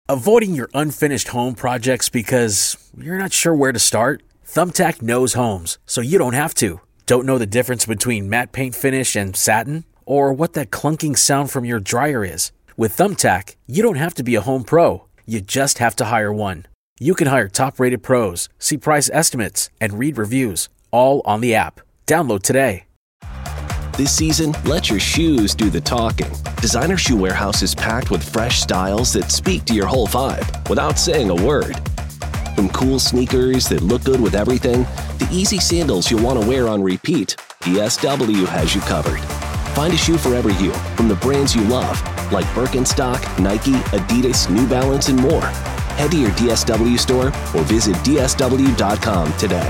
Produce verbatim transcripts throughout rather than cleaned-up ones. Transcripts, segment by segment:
Avoiding your unfinished home projects because you're not sure where to start? Thumbtack knows homes, so you don't have to. Don't know the difference between matte paint finish and satin? Or what that clunking sound from your dryer is? With Thumbtack, you don't have to be a home pro. You just have to hire one. You can hire top-rated pros, see price estimates, and read reviews, all on the app. Download today. This season, let your shoes do the talking. Designer Shoe Warehouse is packed with fresh styles that speak to your whole vibe without saying a word. From cool sneakers that look good with everything, to easy sandals you'll want to wear on repeat, D S W has you covered. Find a shoe for every you from the brands you love, like Birkenstock, Nike, Adidas, New Balance, and more. Head to your D S W store or visit D S W dot com today.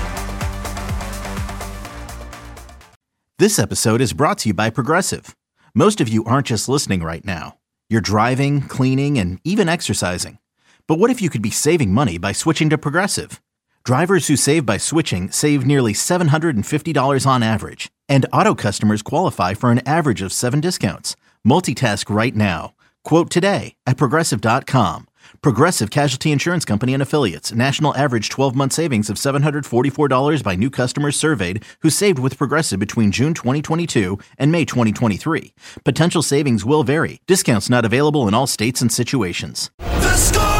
This episode is brought to you by Progressive. Most of you aren't just listening right now. You're driving, cleaning, and even exercising. But what if you could be saving money by switching to Progressive? Drivers who save by switching save nearly seven hundred fifty dollars on average. And auto customers qualify for an average of seven discounts. Multitask right now. Quote today at Progressive dot com. Progressive Casualty Insurance Company and Affiliates. National average twelve-month savings of seven hundred forty-four dollars by new customers surveyed who saved with Progressive between June twenty twenty-two and May twenty twenty-three. Potential savings will vary. Discounts not available in all states and situations. The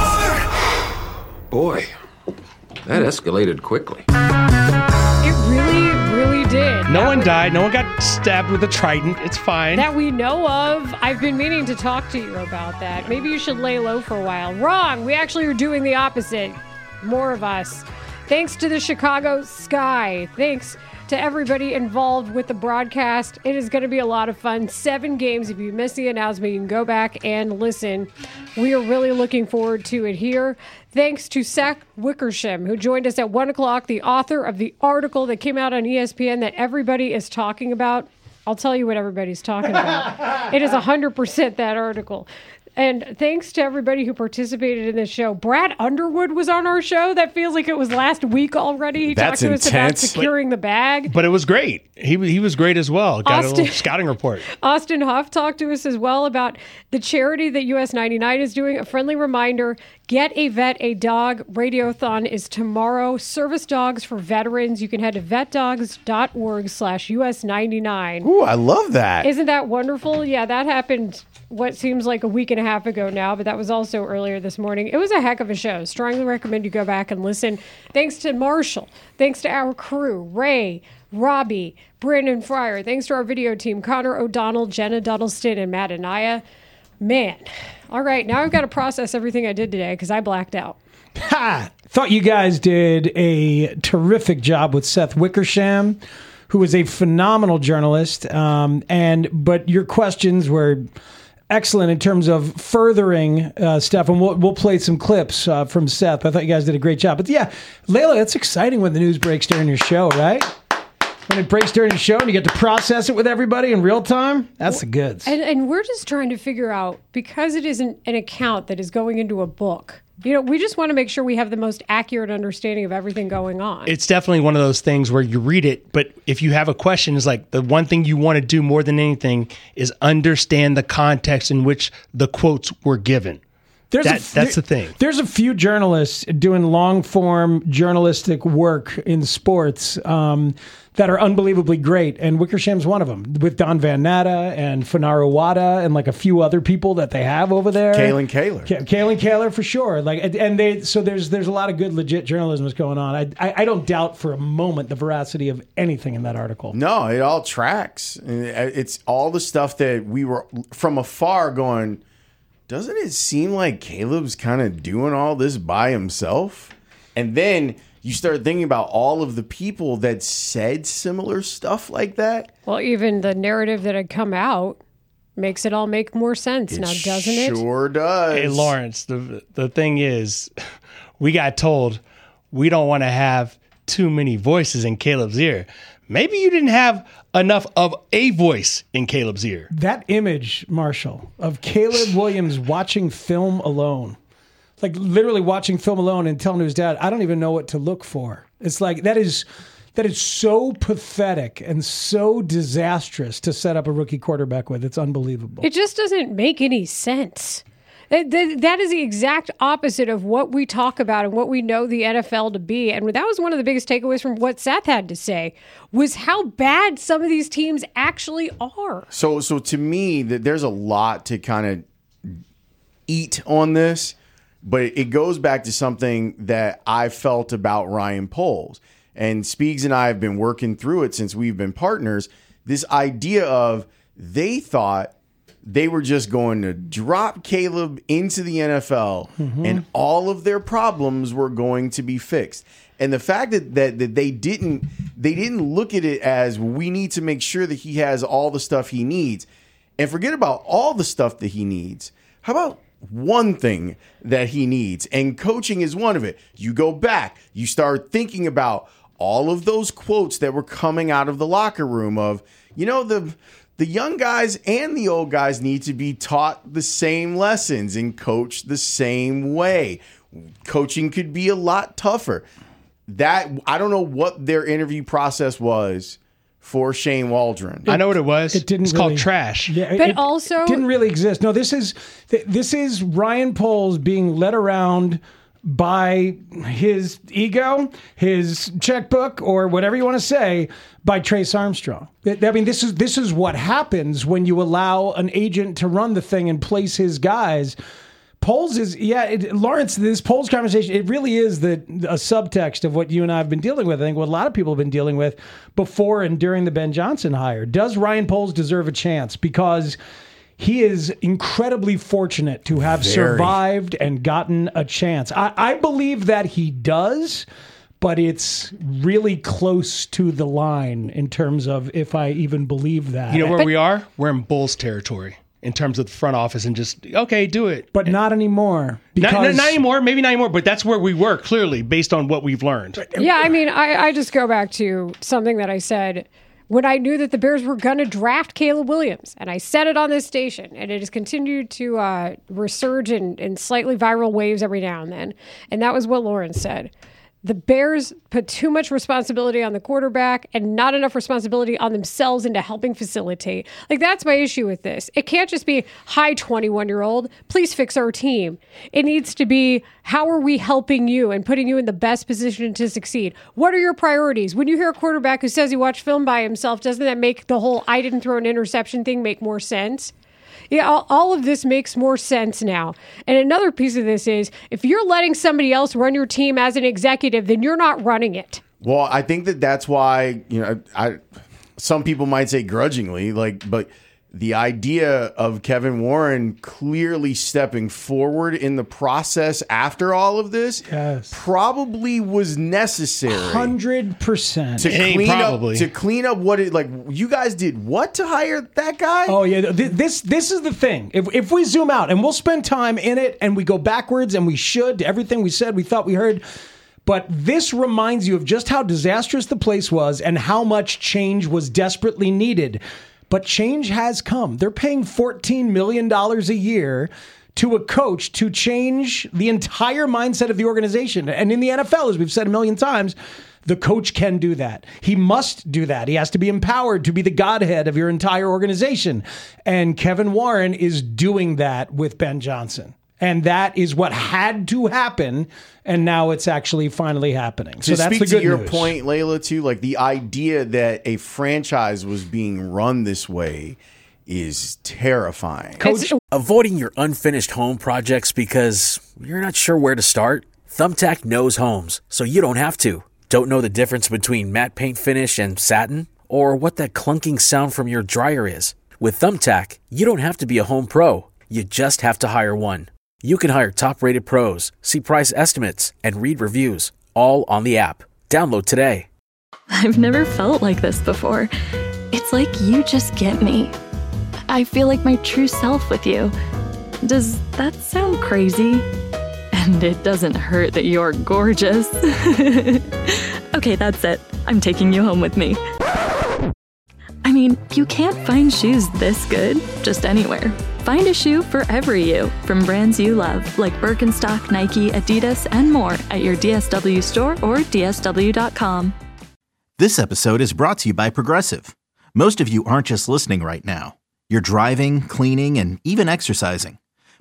Score! Boy, that escalated quickly. It really, really did. No that one was, died. No one got stabbed with a trident. It's fine. That we know of. I've been meaning to talk to you about that. Maybe you should lay low for a while. Wrong. We actually are doing the opposite. More of us. Thanks to the Chicago Sky. Thanks to everybody involved with the broadcast. It is going to be a lot of fun. Seven games. If you missed the announcement, you can go back and listen. We are really looking forward to it here. Thanks to Seth Wickersham, who joined us at one o'clock, the author of the article that came out on E S P N that everybody is talking about. I'll tell you what everybody's talking about. It is one hundred percent that article. And thanks to everybody who participated in this show. Brad Underwood was on our show. That feels like it was last week already. He That's talked to intense. us about securing the bag. But it was great. He he was great as well. Got Austin, a little scouting report. Austin Huff talked to us as well about the charity that U S ninety-nine is doing. A friendly reminder, Get a Vet, a Dog Radiothon is tomorrow. Service dogs for veterans. You can head to vetdogs.org slash US 99. Ooh, I love that. Isn't that wonderful? Yeah, that happened what seems like a week and a half ago now, but that was also earlier this morning. It was a heck of a show. Strongly recommend you go back and listen. Thanks to Marshall. Thanks to our crew, Ray, Robbie, Brandon Fryer. Thanks to our video team, Connor O'Donnell, Jenna Duddleston, and Matt Anaya. Man. All right, now I've got to process everything I did today because I blacked out. Ha! Thought you guys did a terrific job with Seth Wickersham, who is a phenomenal journalist. Um, and but your questions were excellent in terms of furthering uh, stuff, and we'll, we'll play some clips uh, from Seth. I thought you guys did a great job. But yeah, Layla, it's exciting when the news breaks during your show, right? When it breaks during the show and you get to process it with everybody in real time, that's the goods. And, and we're just trying to figure out, because it isn't an account that is going into a book, you know, we just want to make sure we have the most accurate understanding of everything going on. It's definitely one of those things where you read it, but if you have a question, it's like the one thing you want to do more than anything is understand the context in which the quotes were given. There's that, a, that's the thing. There's a few journalists doing long-form journalistic work in sports um, that are unbelievably great, and Wickersham's one of them, with Don Van Natta and Funaro Wada and like a few other people that they have over there. Kalen Kaler. K- Kalen Kaler for sure. Like, and they so there's there's a lot of good legit journalism that's going on. I, I I don't doubt for a moment the veracity of anything in that article. No, it all tracks. It's all the stuff that we were from afar going, doesn't it seem like Caleb's kind of doing all this by himself? And then you start thinking about all of the people that said similar stuff like that. Well, even the narrative that had come out makes it all make more sense It now, doesn't it? Sure does. Hey, Lawrence, the the thing is, we got told we don't want to have too many voices in Caleb's ear. Maybe you didn't have enough of a voice in Caleb's ear. That image, Marshall, of Caleb Williams watching film alone, like literally watching film alone and telling his dad, I don't even know what to look for. It's like, that is that is so pathetic and so disastrous to set up a rookie quarterback with. It's unbelievable. It just doesn't make any sense. That, that, that is the exact opposite of what we talk about and what we know the N F L to be. And that was one of the biggest takeaways from what Seth had to say, was how bad some of these teams actually are. So, so to me, that there's a lot to kind of eat on this, but it goes back to something that I felt about Ryan Poles. And Speegs and I have been working through it since we've been partners. This idea of they thought they were just going to drop Caleb into the N F L mm-hmm. and all of their problems were going to be fixed. And the fact that, that that they didn't they didn't look at it as we need to make sure that he has all the stuff he needs, and forget about all the stuff that he needs. How about one thing that he needs? And coaching is one of it. You go back, you start thinking about all of those quotes that were coming out of the locker room of, you know, the The young guys and the old guys need to be taught the same lessons and coached the same way. Coaching could be a lot tougher. That I don't know what their interview process was for Shane Waldron. I know what it was. It didn't it's really, called trash. Yeah, but it, also it didn't really exist. No, this is this is Ryan Poles being led around by his ego, his checkbook, or whatever you want to say, by Trace Armstrong. I mean, this is this is what happens when you allow an agent to run the thing and place his guys. Poles is, yeah, it, Lawrence, this Poles conversation, it really is the a subtext of what you and I have been dealing with. I think what a lot of people have been dealing with before and during the Ben Johnson hire. Does Ryan Poles deserve a chance? Because he is incredibly fortunate to have Very. survived and gotten a chance. I, I believe that he does, but it's really close to the line in terms of if I even believe that. You know where but, we are? We're in Bulls territory in terms of the front office and just, okay, do it. But not anymore. Because not, not anymore, maybe not anymore, but that's where we were, clearly, based on what we've learned. Yeah, I mean, I, I just go back to something that I said when I knew that the Bears were going to draft Caleb Williams. And I said it on this station, and it has continued to uh, resurge in, in slightly viral waves every now and then. And that was what Lawrence said. The Bears put too much responsibility on the quarterback and not enough responsibility on themselves into helping facilitate. Like, that's my issue with this. It can't just be, hi, twenty-one-year-old, please fix our team. It needs to be, how are we helping you and putting you in the best position to succeed? What are your priorities? When you hear a quarterback who says he watched film by himself, doesn't that make the whole I didn't throw an interception thing make more sense? Yeah, all, all of this makes more sense now. And another piece of this is, if you're letting somebody else run your team as an executive, then you're not running it. Well, I think that that's why, you know, I some people might say grudgingly, like, but the idea of Kevin Warren clearly stepping forward in the process after all of this yes. probably was necessary. one hundred percent. To hey, clean probably. up to clean up what it like you guys did what to hire that guy? Oh yeah, this this is the thing. If if we zoom out and we'll spend time in it and we go backwards and we should, everything we said, we thought we heard, but this reminds you of just how disastrous the place was and how much change was desperately needed. But change has come. They're paying fourteen million dollars a year to a coach to change the entire mindset of the organization. And in the N F L, as we've said a million times, the coach can do that. He must do that. He has to be empowered to be the godhead of your entire organization. And Kevin Warren is doing that with Ben Johnson. And that is what had to happen, and now it's actually finally happening. So to that's speak the good to your news. point, Layla, too, like the idea that a franchise was being run this way is terrifying. Coach, Avoiding your unfinished home projects because you're not sure where to start? Thumbtack knows homes, so you don't have to. Don't know the difference between matte paint finish and satin? Or what that clunking sound from your dryer is? With Thumbtack, you don't have to be a home pro. You just have to hire one. You can hire top-rated pros, see price estimates, and read reviews, all on the app. Download today. I've never felt like this before. It's like you just get me. I feel like my true self with you. Does that sound crazy? And it doesn't hurt that you're gorgeous. Okay, that's it. I'm taking you home with me. I mean, you can't find shoes this good just anywhere. Find a shoe for every you, from brands you love, like Birkenstock, Nike, Adidas, and more at your D S W store or D S W dot com. This episode is brought to you by Progressive. Most of you aren't just listening right now. You're driving, cleaning, and even exercising.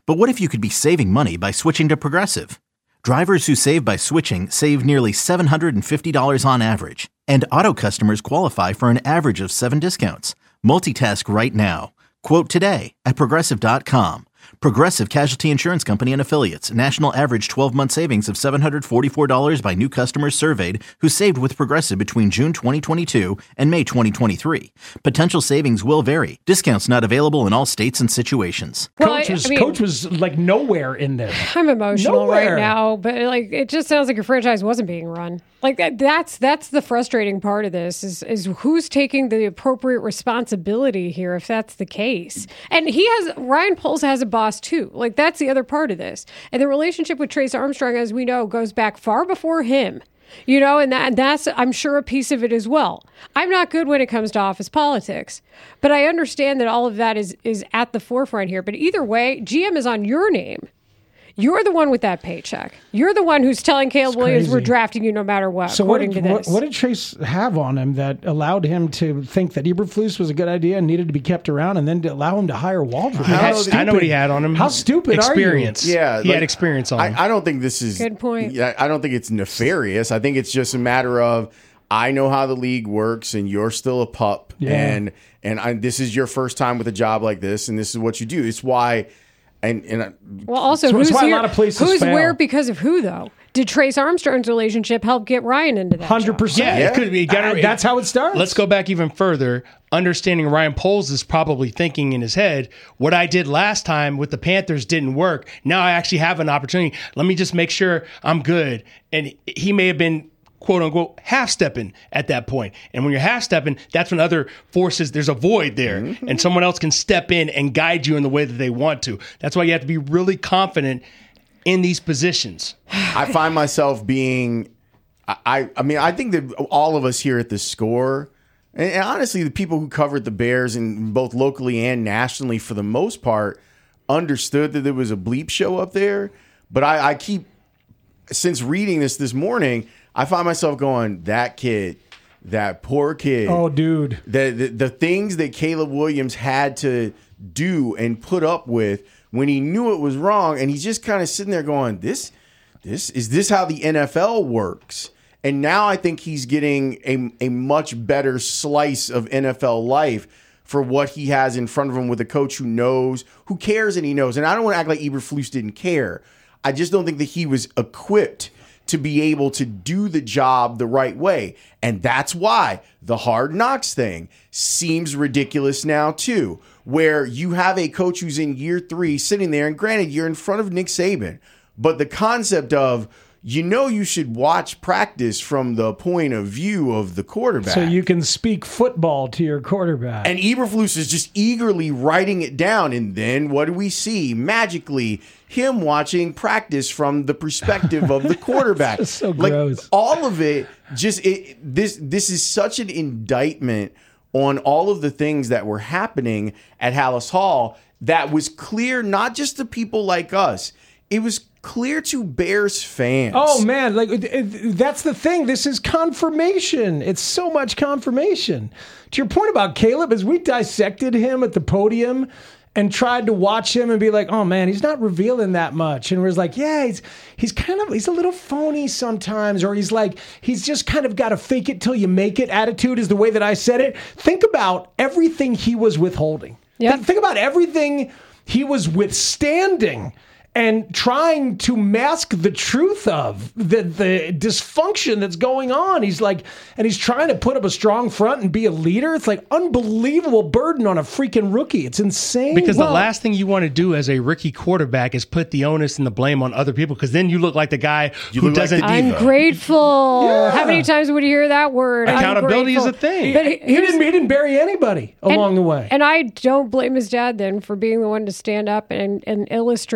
But what if you could be saving money by switching to Progressive? Drivers who save by switching save nearly seven hundred fifty dollars on average. And auto customers qualify for an average of seven discounts. Multitask right now. Quote today at Progressive dot com. Progressive Casualty Insurance Company and Affiliates. National average twelve-month savings of seven hundred forty-four dollars by new customers surveyed who saved with Progressive between June twenty twenty-two and May twenty twenty-three. Potential savings will vary. Discounts not available in all states and situations. Well, Coach I- was I mean- Coach was like nowhere in this. I'm emotional Nowhere. right now, but like it just sounds like your franchise wasn't being run. Like that, that's that's the frustrating part of this is is who's taking the appropriate responsibility here if that's the case. And he has Ryan Poles has a boss too. Like that's the other part of this. And the relationship with Trace Armstrong, as we know, goes back far before him. You know, and that that's I'm sure a piece of it as well. I'm not good when it comes to office politics, but I understand that all of that is is at the forefront here. But either way, G M is on your name. You're the one with that paycheck. You're the one who's telling Caleb It's Williams crazy. we're drafting you no matter what, So what according did, to what, this. what did Trace have on him that allowed him to think that Eberflus was a good idea and needed to be kept around, and then to allow him to hire Waldron? He How had- I know what he had on him. How stupid Experience. are you? Yeah, He like, had experience on him. I, I don't think this is Good point. Yeah, I don't think it's nefarious. I think it's just a matter of I know how the league works, and you're still a pup, Yeah. and and I, this is your first time with a job like this, and this is what you do. It's why, and and I- Well, also, So it's who's why a here? lot of places who's fail. where because of who though? Did Trace Armstrong's relationship help get Ryan into that? Hundred job? percent. Yeah, it could be. You gotta- Uh, That's how it starts. Let's go back even further. Understanding Ryan Poles is probably thinking in his head, what I did last time with the Panthers didn't work. Now I actually have an opportunity. Let me just make sure I'm good. And he may have been, quote unquote, half stepping at that point. And when you're half stepping, that's when other forces, there's a void there. Mm-hmm. And someone else can step in and guide you in the way that they want to. That's why you have to be really confident in these positions. I find myself being, I, I mean, I think that all of us here at the Score, and, and honestly, the people who covered the Bears, and both locally and nationally, for the most part, understood that there was a bleep show up there. But I, I keep, since reading this this morning, I find myself going, that kid, that poor kid. Oh, dude. The, the the things that Caleb Williams had to do and put up with when he knew it was wrong, and he's just kind of sitting there going, "This, this is this how the N F L works?" And now I think he's getting a a much better slice of N F L life for what he has in front of him with a coach who knows, who cares, and he knows. And I don't want to act like Eberflus didn't care. I just don't think that he was equipped to be able to do the job the right way. And that's why the Hard Knocks thing seems ridiculous now too, where you have a coach who's in year three sitting there, and granted, you're in front of Nick Saban, but the concept of, you know, you should watch practice from the point of view of the quarterback. So you can speak football to your quarterback. And Eberflus is just eagerly writing it down. And then what do we see? Magically, him watching practice from the perspective of the quarterback. It's so like, gross. all of it, just it, this. This is such an indictment on all of the things that were happening at Hallis Hall that was clear, not just to people like us. It was clear to Bears fans. Oh man, like it- it- that's the thing. This is confirmation. It's so much confirmation. To your point about Caleb, as we dissected him at the podium and tried to watch him and be like, "Oh man, he's not revealing that much," and was like, "Yeah, he's he's kind of he's a little phony sometimes," or he's like he's just kind of got a fake it till you make it attitude. Is the way that I said it. Think about everything he was withholding. Yep. Think, think about everything he was withstanding and trying to mask the truth of the the dysfunction that's going on. He's like, and he's trying to put up a strong front and be a leader. It's like unbelievable burden on a freaking rookie. It's insane. Because Well- the last thing you want to do as a rookie quarterback is put the onus and the blame on other people, because then you look like the guy You who look like doesn't. the diva. Ungrateful. Yeah. How many times would you hear that word? Accountability is Ungrateful. a thing. But he, he- here's- didn't he didn't bury anybody along and, the way. And I don't blame his dad then for being the one to stand up and, and illustrate the backstory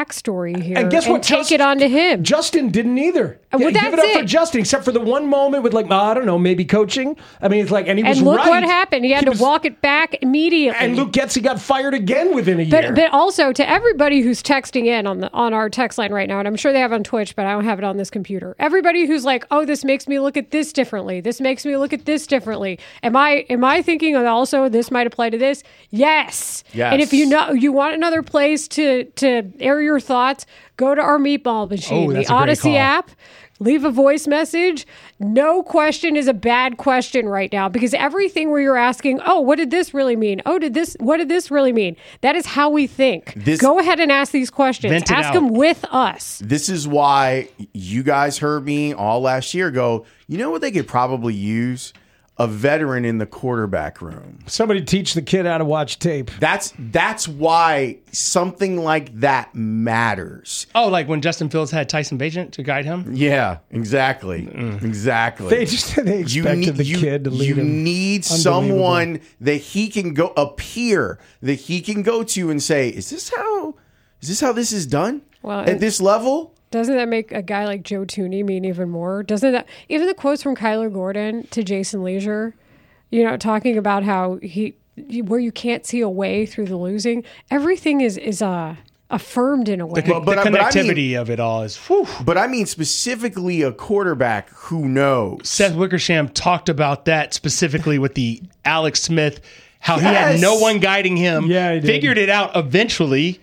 backstory here And guess what? take Just- it onto him. Justin didn't either. Uh, well, Yeah, give it that's up it. for Justin, except for the one moment with like, I don't know, maybe coaching. I mean, it's like, and he was And look right. what happened. He had to was- walk it back immediately. And Luke Getzey got fired again within a year. But, but also to everybody who's texting in on the on our text line right now, and I'm sure they have on Twitch, but I don't have it on this computer. Everybody who's like, "Oh, this makes me look at this differently. This makes me look at this differently." Am I am I thinking of also this might apply to this? Yes. Yes. And if you know you want another place to to air your thoughts, go to our Meatball Machine, Oh, the that's a great Odyssey call. app. Leave a voice message. No question is a bad question right now because everything where you're asking, oh, what did this really mean? Oh, did this, what did this really mean? That is how we think. This- Go ahead and ask these questions. Vent it Ask out. them with us. This is why you guys heard me all last year go, you know what they could probably use? A veteran in the quarterback room. Somebody teach the kid how to watch tape. That's that's why something like that matters. Oh, like when Justin Fields had Tyson Bagent to guide him? Yeah, exactly. Exactly. They just they expected the you, kid to lead You him. need Unbelievable. someone that he can go a peer that he can go to and say, "Is this how? Is this how this is done Well, at and- this level?" Doesn't that make a guy like Joe Tooney mean even more? Doesn't that, even the quotes from Kyler Gordon to Jason Leisure, you know, talking about how he, where you can't see a way through the losing, everything is, is, uh, affirmed in a way. The, But- but the I- but I mean- connectivity of it all is, whew. But I mean specifically a quarterback who knows. Seth Wickersham talked about that specifically with the Alex Smith, how he had Yes. no one guiding him. Yeah, he did. Figured it out eventually.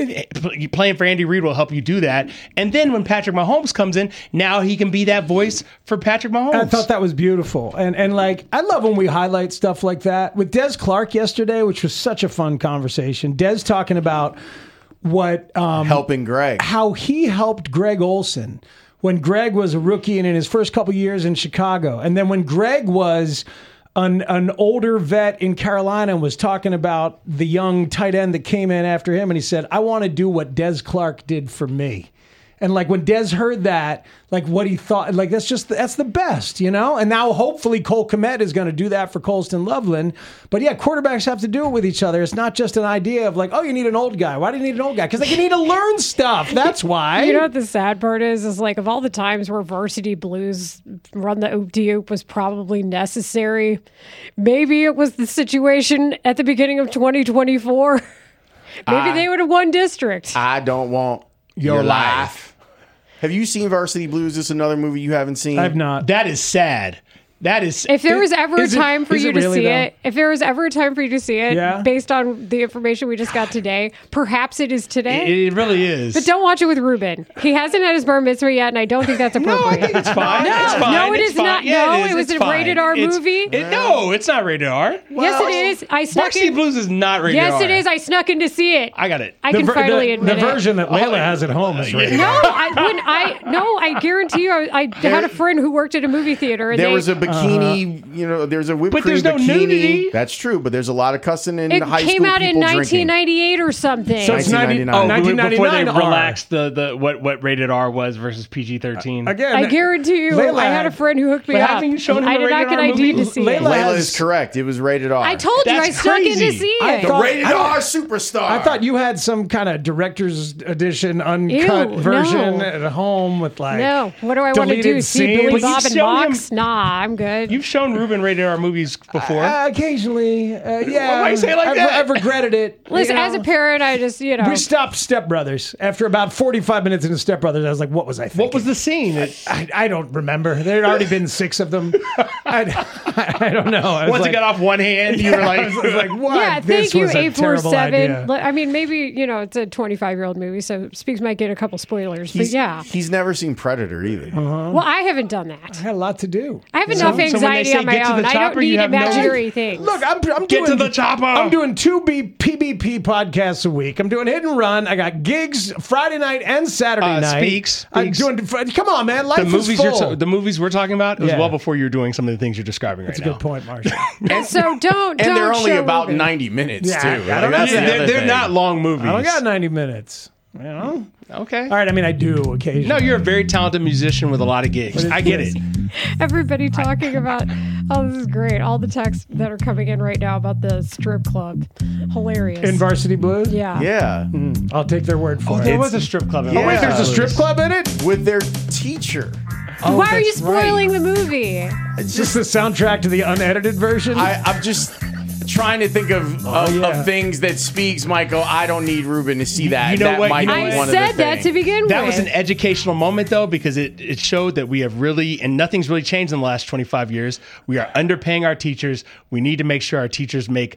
Playing for Andy Reid will help you do that. And then when Patrick Mahomes comes in, now he can be that voice for Patrick Mahomes. I thought that was beautiful. And and like I love when we highlight stuff like that. With Des Clark yesterday, which was such a fun conversation. Des talking about what um, Helping Greg. how he helped Greg Olson when Greg was a rookie and in his first couple years in Chicago. And then when Greg was an an older vet in Carolina and was talking about the young tight end that came in after him, and he said, I want to do what Des Clark did for me. And like when Des heard that, like what he thought, like that's just, that's the best, you know? And now hopefully Cole Kmet is going to do that for Colston Loveland. But yeah, quarterbacks have to do it with each other. It's not just an idea of like, oh, you need an old guy. Why do you need an old guy? Because like, you need to learn stuff. That's why. You know what the sad part is? Is like of all the times where Varsity Blues run the oop de oop was probably necessary, maybe it was the situation at the beginning of twenty twenty-four. Maybe I- they would have won district. I don't want Your your, life. life. Have you seen Varsity Blues? Is this another movie you haven't seen? I've not. that is sad. That is. If there was ever a Is it- time for is you it to really, see though? it, if there was ever a time for you to see it, Yeah. based on the information we just got today, perhaps it is today. It, it really is. but don't watch it with Ruben. He hasn't had his bar mitzvah yet, and I don't think that's No, I appropriate. think it's fine. No, it's fine. no, it it's is fine. not. Yeah, No, is. it was It's a rated R It's- movie. it- no, it's not rated R. Yes, it is. I snuck Varsity in. Blues is not rated R. Yes, it is. I snuck in to see it. I got it. I The can ver- finally the, admit the it. version that Layla has at home is rated. No, I when I no, I guarantee you, I, I had a friend who worked at a movie theater, and There they, was a bikini, you know, there's a whipped But cream there's no bikini. nudity. That's true, but there's a lot of cussing in it high came school out in people nineteen drinking. ninety-eight or something. So it's ninety, nineteen oh, ninety-nine. Oh, before they nineteen ninety-nine R. relaxed the, the what what rated R was versus P G thirteen. Again, I guarantee you, Layla I had a friend who hooked me But up. haven't you shown him I a did not rated get R I D movie? to see Layla it. Layla has- is correct. It was rated R. I told you, That's I snuck in to crazy. see I it. the thought- rated I- R superstar. I thought you had some kind of director's edition uncut Ew, version no. at home with like No, what do I want to do? deleted See scenes. Billy But Bob you've and shown Box? Nah, I'm good. You've shown Ruben rated R movies before. Uh, occasionally, uh, yeah. Why you say it like I've, that? I've regretted it. Listen, you as a know. parent, I just you know. We stopped Step Brothers after about forty-five minutes into Step Brothers. I was like, "What was I thinking?" what was the scene? It, I, I don't remember. There had already been six of them. I, I, don't know. I was once like, it got off one hand, you were I like, was like, "What?" Yeah, This thank you, was a eight four terrible seven. idea. I mean, maybe, you know, it's a twenty-five-year-old movie, so Speaks might get a couple spoilers. But he's, yeah. he's never seen Predator either. Well, I haven't done that. I had a lot to do. I have So- enough so when they anxiety say on my get to the own. I chopper, don't you need have no- imaginary things. Look, I'm, I'm Get doing to the chopper. I'm doing two B, P B P podcasts a week. I'm doing Hit and Run. I got gigs Friday night and Saturday Uh, night. Speaks, I'm Speaks. doing. Come on, man. Life the movies is you're full. ta- the movies we're talking about. It was Yeah. well before you were doing some of the things you're describing That's right a now. good point, Marshall. And so don't, And don't they're only show about Ruben. ninety minutes Yeah, too. I Like, don't that's know. the Yeah, other they're, they're thing. not long movies. I don't got ninety minutes. You know? Okay. All right. I mean, I do occasionally. No, you're a very talented musician with a lot of gigs. I get it. Everybody talking about, oh, this is great. All the texts that are coming in right now about the strip club. Hilarious. In Varsity Blues? Yeah. Yeah. Mm, I'll take their word for Oh, it. there was a strip club. In Yeah. Oh, wait, there's a strip Blues. club in it? With their teacher. Oh, Why are you that's spoiling the movie? It's Just the soundtrack to the unedited version? I, I'm just trying to think of, Oh, of, yeah. of things that speaks, Michael. I don't need Ruben to see that. You know that what? might You know be what? I one of said the that things. to begin That with. was an educational moment, though, because it, it showed that we have really, and nothing's really changed in the last twenty-five years. We are underpaying our teachers. We need to make sure our teachers make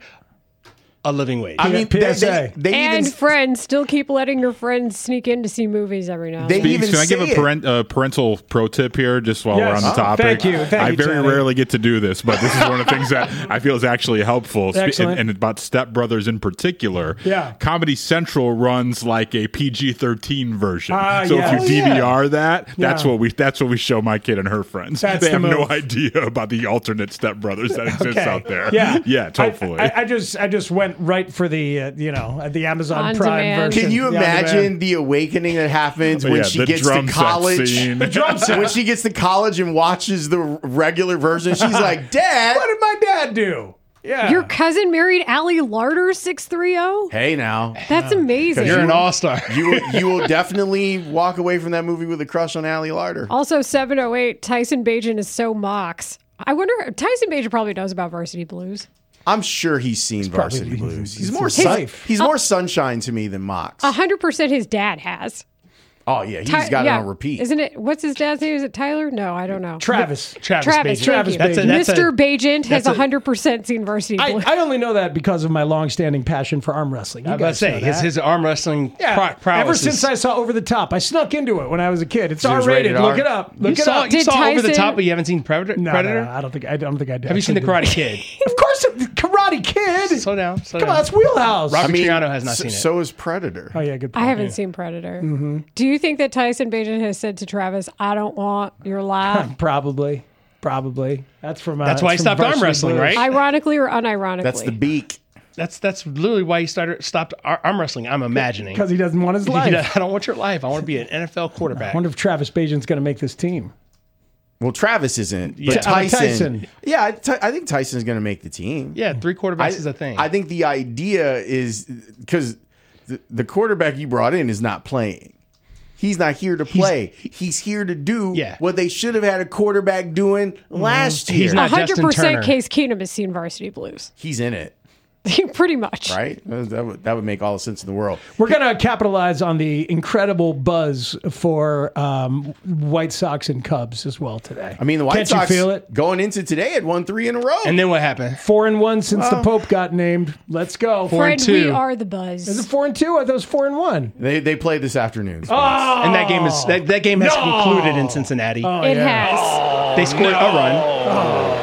a living wage. I mean, P S A. they, they, they and even friends still keep letting your friends sneak in to see movies every now and They then. even Can I give say a parent, uh, parental pro tip here, just while Yes. we're on the Oh, topic? thank you. Thank I you, very Tony. rarely get to do this, but this is one of the things that I feel is actually helpful. Spe- Excellent. And, and about Step Brothers in particular. Yeah. Comedy Central runs like a P G thirteen version. Ah, so yes. if you Oh, yeah. D V R that, that's Yeah. what we that's what we show my kid and her friends. That's they the have no move. idea about the alternate Step Brothers that exists Okay. out there. Yeah. yeah, I- totally. I, I just I just went right for the, uh, you know, uh, the Amazon On Prime demand. version. Can you The on demand. imagine the awakening that happens Oh, when yeah, she the gets drum to set college? scene. The drum set. When she gets to college and watches the regular version, she's like, "Dad, What did my dad do? Yeah. Your cousin married Allie Larder, six three zero? hey now." That's amazing. You're an all-star. You will, you will definitely walk away from that movie with a crush on Allie Larder. Also, seven oh eight, Tyson Bajan is so Mox. I wonder, Tyson Bajan probably knows about Varsity Blues. I'm sure he's seen Varsity probably- Blues. He's it's more his sun, life. he's more sunshine to me than Mox. one hundred percent his dad has. Oh yeah, he's Ty- got yeah. it on repeat. Isn't it? What's his dad's name? Is it Tyler? No, I don't know. Travis. Travis, Travis, Bajan. Travis Travis That's a- Bajan. that's a- Mister Bajent has that's a- one hundred percent seen Varsity I, Blues. I only know that because of my long-standing passion for arm wrestling. You I was about to guys say, know his, that. his arm wrestling Yeah. pro- prowess Ever is- since I saw Over the Top, I snuck into it when I was a kid. It's it was R-rated. rated Look R. it up. You Look it saw, up. you Did saw Over the Tyson- Top, but you haven't seen Predator? No, Predator? no, no, I don't think I don't think I did. Have you seen The Karate Kid? Of course, Karate Kid. Slow down. Slow Come down. on, that's Wheelhouse. Robert I mean, Triano has not so, seen it. so is Predator. Oh yeah, good. I point. haven't seen Predator. Mm-hmm. Do you think that Tyson Bajan has said to Travis, "I don't want your life"? Probably, probably. That's from. Uh, That's why he from stopped arm Varsity wrestling, Blues. right? Ironically or unironically? That's the beak. That's that's literally why he started stopped ar- arm wrestling. I'm imagining Because he doesn't want his He life. does- I don't want your life. I want to be an N F L I quarterback. wonder if Travis Bajan's going to make this team. Well, Travis isn't, but Yeah. Tyson, Uh, Tyson. Yeah, I, Ty- I think Tyson's going to make the team. Yeah, three quarterbacks I, is a thing. I think the idea is because the, the quarterback you brought in is not playing. He's not here to play. He's, here to do Yeah. what they should have had a quarterback doing last year. He's not one hundred Justin percent Turner. Case Keenum has seen Varsity Blues. He's in it, Pretty much. right? That would, that would make all the sense in the world. We're going to capitalize on the incredible buzz for um, White Sox and Cubs as well today. I mean, the White Can't Sox you feel it? going into today had won three in a row. and then what happened? Four and one since the Pope got named. Let's go. Four Friend, and we two. are the buzz. Is it four and two? I thought it was four and one. they they played this afternoon. Oh, And that game is that, that game has No. concluded in Cincinnati. Oh, it yeah. has. They scored a run.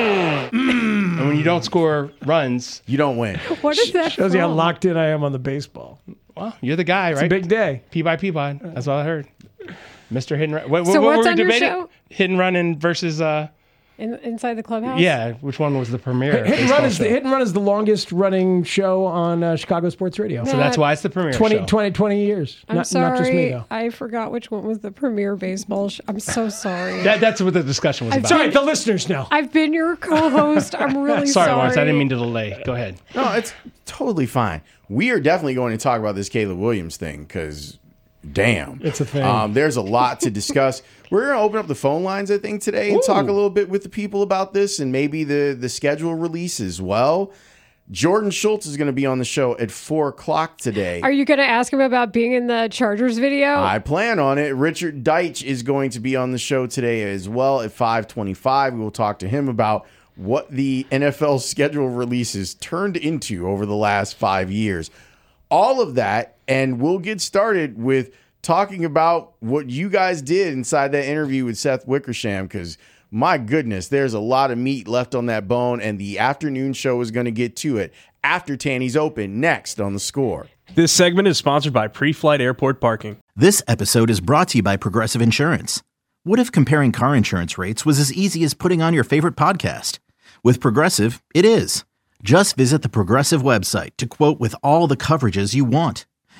And when you don't score runs, You don't win. What is that Shows you how from? locked in I am on the baseball. well, you're the guy, It's right? a big day. P by P by. That's all I heard. Mister Hit and Run. What, So what, what what's were we on your debating? show? Hit and Run and versus uh In, inside the clubhouse? yeah, which one was the premiere? Hit and baseball Run is the show? Hit and Run is the longest running show on uh, Chicago Sports Radio. So that's why it's the premiere twenty, show. twenty, twenty years. I'm not, sorry. not just me though. I forgot which one was the premier baseball show. I'm so sorry. That, that's what the discussion was I'm about. Sorry, the listeners know. I've been your co-host. I'm really Sorry, sorry. Lawrence. I didn't mean to delay. Go ahead. No, it's totally fine. We are definitely going to talk about this Caleb Williams thing because, damn, It's a thing. Um, there's a lot to discuss. We're going to open up the phone lines, I think, today and talk a little bit with the people about this and maybe the the schedule release as well. Jordan Schultz is going to be on the show at four o'clock today. Are you going to ask him about being in the Chargers video? I plan on it. Richard Deitch is going to be on the show today as well at five twenty-five. We will talk to him about what the N F L schedule releases turned into over the last five years. All of that, and we'll get started with talking about what you guys did inside that interview with Seth Wickersham, because my goodness, there's a lot of meat left on that bone, and the afternoon show is going to get to it after Tanny's Open next on The Score. This segment is sponsored by Pre-Flight Airport Parking. This episode is brought to you by Progressive Insurance. What if comparing car insurance rates was as easy as putting on your favorite podcast? With Progressive, it is. Just visit the Progressive website to quote with all the coverages you want.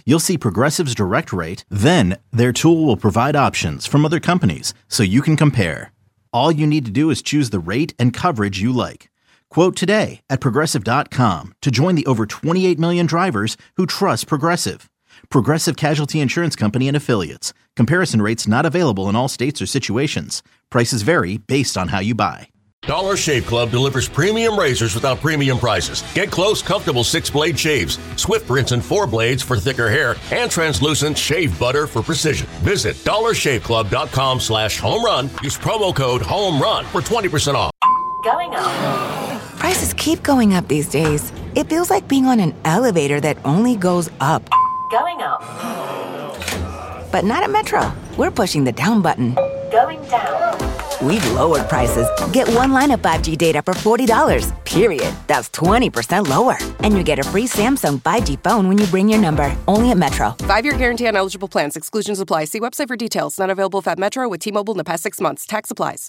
You'll see Progressive's direct rate, then their tool will provide options from other companies so you can compare. All you need to do is choose the rate and coverage you like. Quote today at Progressive dot com to join the over twenty-eight million drivers who trust Progressive. Progressive Casualty Insurance Company and Affiliates. Comparison rates not available in all states or situations. Prices vary based on how you buy. Dollar Shave Club delivers premium razors without premium prices. Get close, comfortable six-blade shaves, Swift rinse and four blades for thicker hair, and translucent shave butter for precision. Visit dollar shave club dot com slash home run. Use promo code HOMERUN for twenty percent off. Going up. Prices keep going up these days. It feels like being on an elevator that only goes up. Going up. But not at Metro. We're pushing the down button. Going down. We've lowered prices. Get one line of five G data for forty dollars, period. That's twenty percent lower. And you get a free Samsung five G phone when you bring your number. Only at Metro. Five-year guarantee on eligible plans. Exclusions apply. See website for details. Not available if at Metro with T-Mobile in the past six months. Tax applies.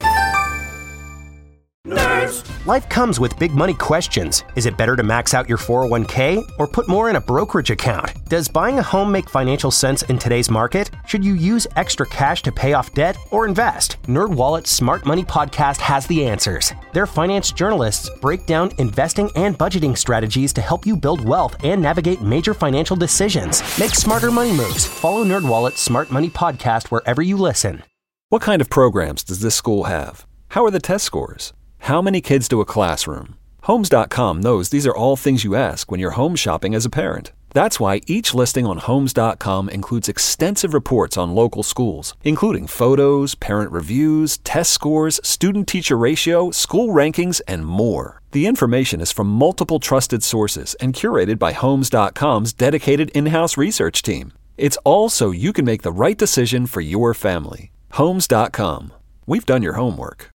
Nerds. Life comes with big money questions. Is it better to max out your four oh one k or put more in a brokerage account? Does buying a home make financial sense in today's market? Should you use extra cash to pay off debt or invest? NerdWallet's Smart Money Podcast has the answers. Their finance journalists break down investing and budgeting strategies to help you build wealth and navigate major financial decisions. Make smarter money moves. Follow NerdWallet's Smart Money Podcast wherever you listen. What kind of programs does this school have? How are the test scores? How many kids to a classroom? Homes dot com knows these are all things you ask when you're home shopping as a parent. That's why each listing on Homes dot com includes extensive reports on local schools, including photos, parent reviews, test scores, student-teacher ratio, school rankings, and more. The information is from multiple trusted sources and curated by Homes dot com's dedicated in-house research team. It's all so you can make the right decision for your family. Homes dot com. We've done your homework.